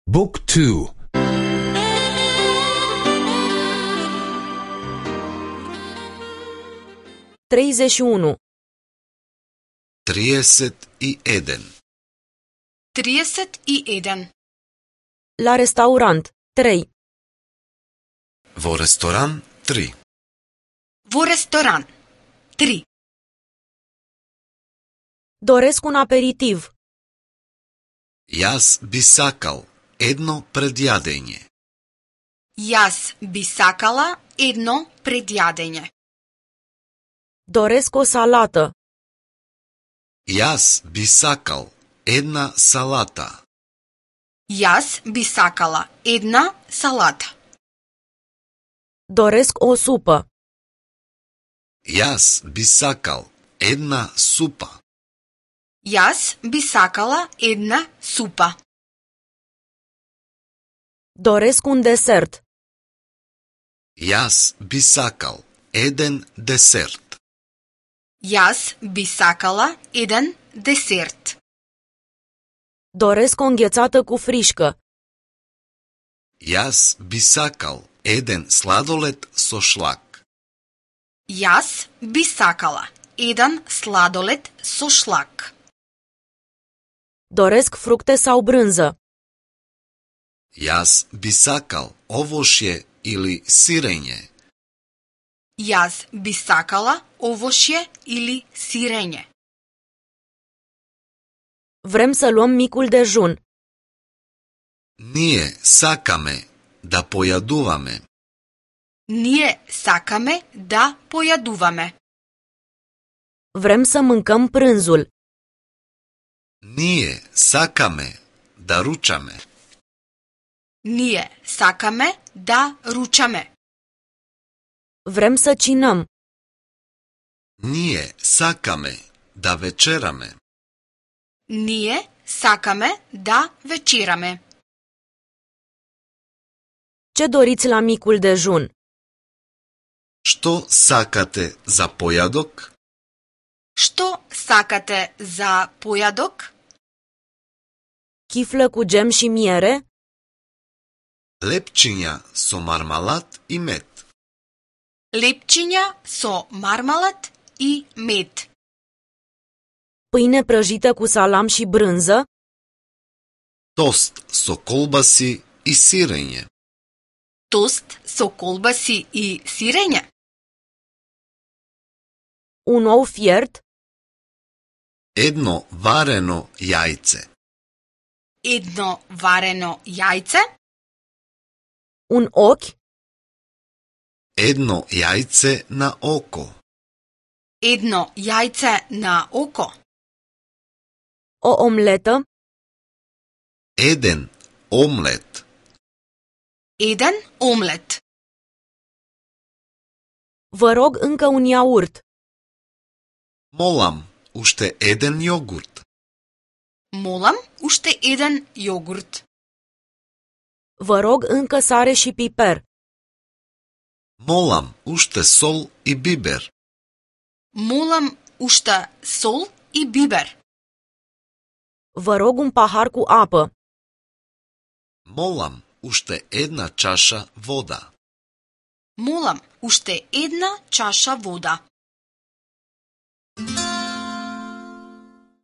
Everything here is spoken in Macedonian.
Book 2. 31. 31. 31. La restaurant. 3. Во ресторан 3. Во ресторан. 3. Doresc un aperitiv. Јас би сакал едно предјадење. Јас би сакала едно предјадење. Doresc o salată. Јас би сакал една салата. Јас би сакала една салата. Doresc o supă. Јас би сакал една супа. Јас би сакала една супа. Doresc un desert. Јас би сакал еден десерт. Јас би сакала еден десерт. Doresc o înghețată cu frișcă. Јас би сакал еден сладолед со шлак. Јас би сакала еден сладолед со шлак. Doresc fructe sau brânză. Јас би сакал овошје или сирење. Јас би сакала овошје или сирење. Vrem să luăm micul dejun. Ние сакаме да појадуваме. Ние сакаме да појадуваме. Vrem să mâncăm prânzul. Ние сакаме да ручаме. Ние сакаме да ручаме. Vrem să cinăm. Ние сакаме да вечераме. Ние сакаме да вечераме. Ce doriți la micul dejun? Што сакате за појадок? Што сакате за појадок? Chiflă cu gem și miere? Лепчиња со мармалад и мед. Лепчиња со мармалад и мед. Pâine prăjită cu salam și brânză? Тост со колбаси и сирење. Тост со колбаси и сирење. Un ou fiert? Едно варено јајце. Едно варено јајце. Un ochi? Едно јајце на око. Едно јајце на око. O omletă? Еден омлет. Еден омлет. Vă rog încă un iaurt. Молам, уште еден јогурт. Молам уште еден јогурт. Vă rog încă sare și piper. Молам, уште сол и бибер. Молам уште сол и бибер. Vă rog un pahar cu apă. Молам, уште една чаша вода. Молам уште една чаша вода.